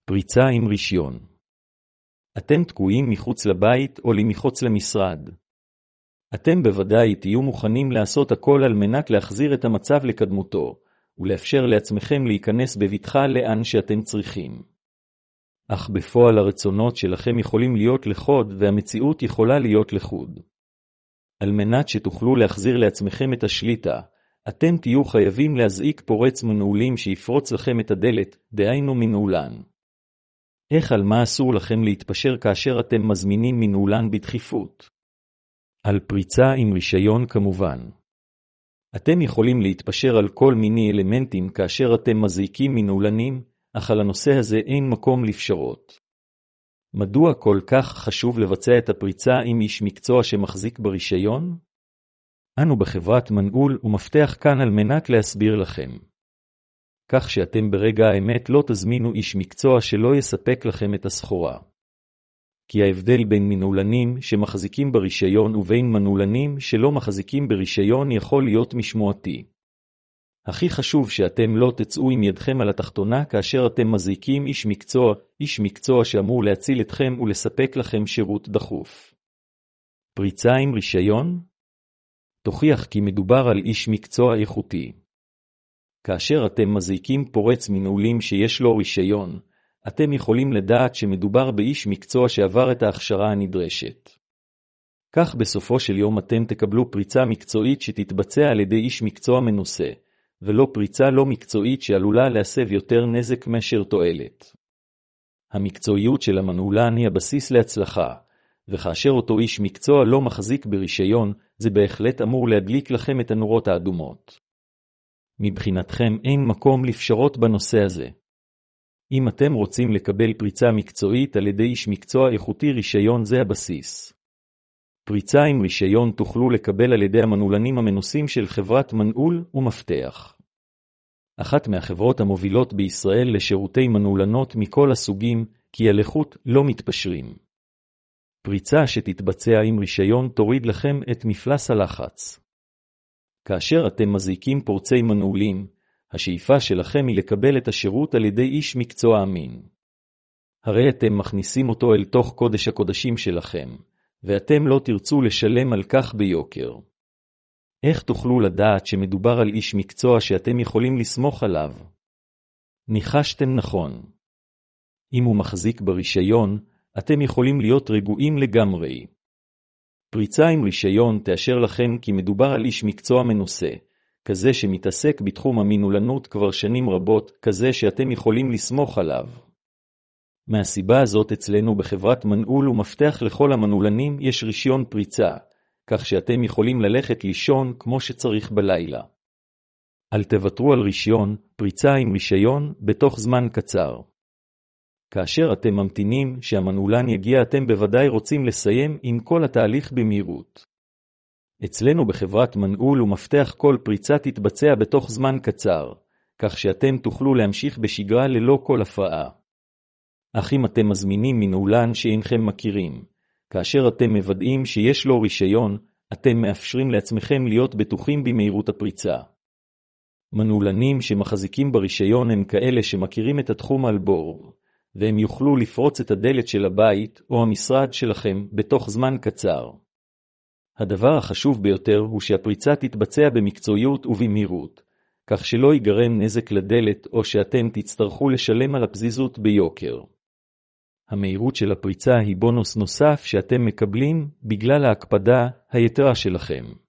פריצה עם רישיון. אתם תקועים מחוץ לבית או מחוץ למשרד. אתם בוודאי תהיו מוכנים לעשות הכל על מנת להחזיר את המצב לקדמותו, ולאפשר לעצמכם להיכנס בבטחה לאן שאתם צריכים. אך בפועל הרצונות שלכם יכולים להיות לחוד והמציאות יכולה להיות לחוד. על מנת שתוכלו להחזיר לעצמכם את השליטה, אתם תהיו חייבים להזעיק פורץ מנעולים שיפרוץ לכם את הדלת, דהיינו מנעולן. איך על מה אסור לכם להתפשר כאשר אתם מזמינים מנעולן בדחיפות? על פריצה עם רישיון כמובן. אתם יכולים להתפשר על כל מיני אלמנטים כאשר אתם מזעיקים מנעולנים, אך על הנושא הזה אין מקום לפשרות. מדוע כל כך חשוב לבצע את הפריצה עם איש מקצוע שמחזיק ברישיון? אנו בחברת מנעול ומפתח כאן על מנת להסביר לכם. כך שאתם ברגע האמת לא תזמינו איש מקצוע שלא יספק לכם את הסחורה. כי ההבדל בין מנעולנים שמחזיקים ברישיון ובין מנעולנים שלא מחזיקים ברישיון יכול להיות משמעותי. הכי חשוב שאתם לא תצאו עם ידכם על התחתונה כאשר אתם מזעיקים איש מקצוע שאמור להציל אתכם ולספק לכם שירות דחוף. פריצה עם רישיון? תוכיח כי מדובר על איש מקצוע איכותי. כאשר אתם מזעיקים פורץ מנעולים שיש לו רישיון, אתם יכולים לדעת שמדובר באיש מקצוע שעבר את ההכשרה הנדרשת. כך בסופו של יום אתם תקבלו פריצה מקצועית שתתבצע על ידי איש מקצוע מנוסה, ולא פריצה לא מקצועית שעלולה להסב יותר נזק מאשר תועלת. המקצועיות של המנעולן היא הבסיס להצלחה, וכאשר אותו איש מקצוע לא מחזיק ברישיון, זה בהחלט אמור להדליק לכם את הנורות האדומות. מבחינתכם אין מקום לפשרות בנושא הזה. אם אתם רוצים לקבל פריצה מקצועית על ידי איש מקצוע איכותי, רישיון זה הבסיס. פריצה עם רישיון תוכלו לקבל על ידי המנעולנים המנוסים של חברת מנעול ומפתח. אחת מהחברות המובילות בישראל לשירותי מנעולנות מכל הסוגים, כי על איכות לא מתפשרים. פריצה שתתבצע עם רישיון תוריד לכם את מפלס הלחץ. כאשר אתם מזעיקים פורצי מנעולים, השאיפה שלכם היא לקבל את השירות על ידי איש מקצוע אמין. הרי אתם מכניסים אותו אל תוך קודש הקודשים שלכם, ואתם לא תרצו לשלם על כך ביוקר. איך תוכלו לדעת שמדובר על איש מקצוע שאתם יכולים לסמוך עליו? ניחשתם נכון. אם הוא מחזיק ברישיון, אתם יכולים להיות רגועים לגמרי. פריצה עם רישיון תאשר לכם כי מדובר על איש מקצוע מנוסה, כזה שמתעסק בתחום המנעולנות כבר שנים רבות, כזה שאתם יכולים לסמוך עליו. מהסיבה הזאת אצלנו בחברת מנעול ומפתח לכל המנעולנים יש רישיון פריצה, כך שאתם יכולים ללכת לישון כמו שצריך בלילה. אל תוותרו על רישיון, פריצה עם רישיון, בתוך זמן קצר. כאשר אתם ממתינים שהמנעולן יגיע, אתם בוודאי רוצים לסיים עם כל התהליך במהירות. אצלנו בחברת מנעול ומפתח כל פריצה תתבצע בתוך זמן קצר, כך שאתם תוכלו להמשיך בשגרה ללא כל הפרעה. אך אם אתם מזמינים מנעולן שאינכם מכירים, כאשר אתם מוודאים שיש לו רישיון, אתם מאפשרים לעצמכם להיות בטוחים במהירות הפריצה. מנעולנים שמחזיקים ברישיון הם כאלה שמכירים את התחום על בור, והם יוכלו לפרוץ את הדלת של הבית או המשרד שלכם בתוך זמן קצר. הדבר החשוב ביותר הוא שהפריצה תתבצע במקצועיות ובמהירות, כך שלא ייגרם נזק לדלת או שאתם תצטרכו לשלם על הפזיזות ביוקר. המהירות של הפריצה היא בונוס נוסף שאתם מקבלים בגלל ההקפדה היתרה שלכם.